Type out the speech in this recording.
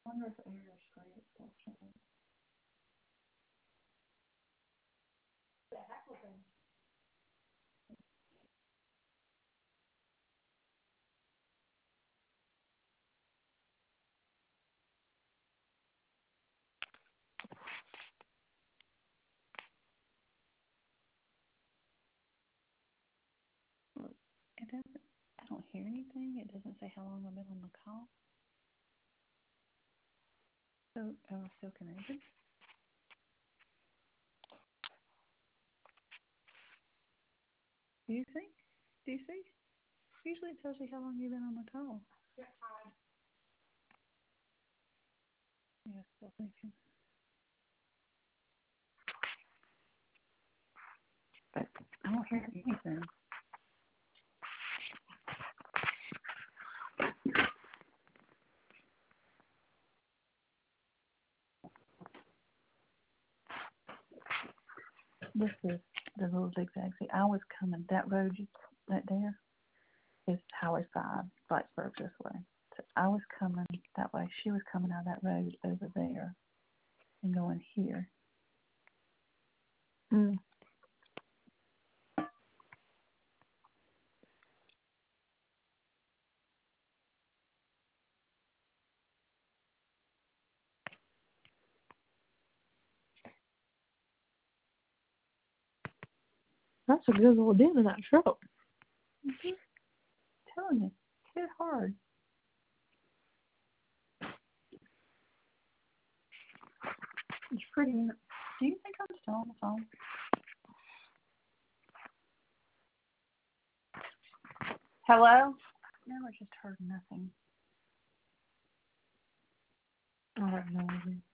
wonder if Air Spray is still showing. Look, it doesn't. I don't hear anything. It doesn't say how long I've been on the call. So, am I still connected? Do you think? Do you see? Usually it tells you how long you've been on the call. Yeah, still thinking. But I don't hear anything. This is the little zigzag. See, I was coming, that road right there is Highway 5, Blacksburg this way. So I was coming that way. She was coming out of that road over there and going here. That's a good little dent in that truck. Mm-hmm. Telling you, hit hard. It's pretty. Do you think I'm still on the phone? Hello? Now I just heard nothing. I don't know.